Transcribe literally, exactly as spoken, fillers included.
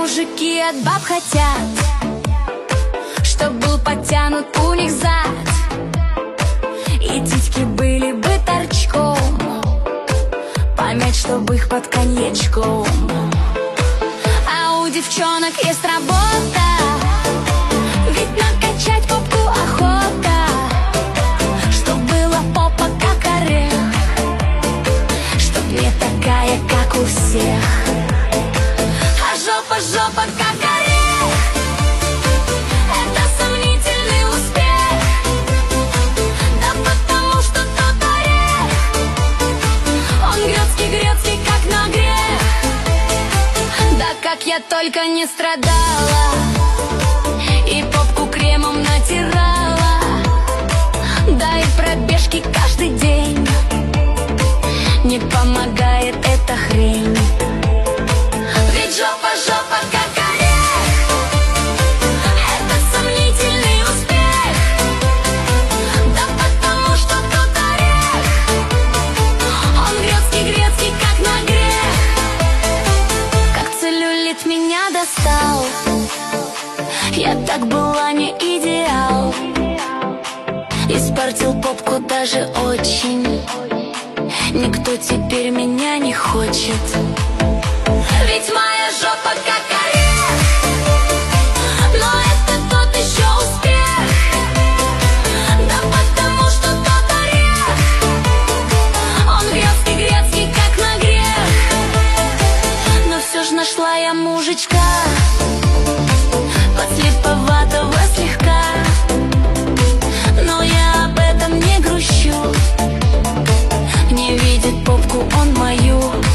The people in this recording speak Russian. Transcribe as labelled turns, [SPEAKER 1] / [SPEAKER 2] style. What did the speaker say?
[SPEAKER 1] мужики от баб хотят, чтоб был подтянут у них зад, и титьки были бы торчком, помять, чтоб их под коньячком. А у девчонок есть работа, ведь накачать попку охота, чтоб была попа как орех, чтоб не такая, как у всех. А жопа, жопа как орех, это сомнительный успех. Да потому что тот орех, он грецкий-грецкий как на грех. Да как я только не страдала, и попку кремом натирала, да и пробежки каждый день, не помогает эта хрень. Ведь жопа, жопа как орех, это сомнительный успех. Да потому что тот орех, он грецкий-грецкий как на грех. Как целлюлит меня достал, я так была не идеал, испортил попку даже очень, никто теперь меня не хочет. Ведь моя жопа как орех, но это тот еще успех. Да потому что тот орех, он грецкий-грецкий как на грех. Но все ж нашла я мужичка, подслеповатого слегка, но я об этом не грущу, не видит попку он мою.